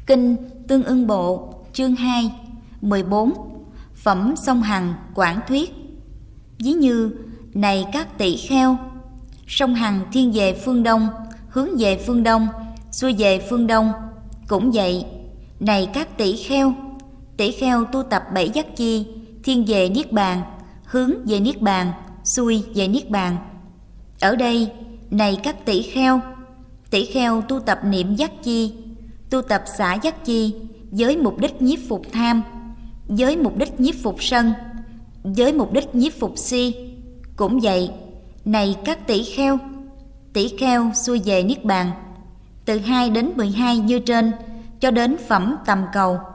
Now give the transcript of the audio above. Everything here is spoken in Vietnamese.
Kinh Tương Ưng Bộ chương 2 14. Phẩm Song Hằng Quảng Thuyết. Ví như: này các tỷ kheo, sông Hằng thiên về phương đông, hướng về phương đông, xuôi về phương đông. Cũng vậy, này các tỷ kheo tu tập 7 giác chi, thiên về niết bàn, hướng về niết bàn, xuôi về niết bàn. Ở đây, này các tỷ kheo tu tập niệm giác chi, tu tập xả giác chi, với mục đích nhiếp phục tham, với mục đích nhiếp phục sân, với mục đích nhiếp phục si. Cũng vậy, này các tỷ kheo xuôi về niết bàn, từ 2 đến 12 như trên, cho đến phẩm tầm cầu.